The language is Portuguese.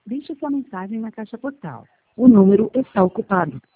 Deixe sua mensagem na caixa postal. O número está ocupado.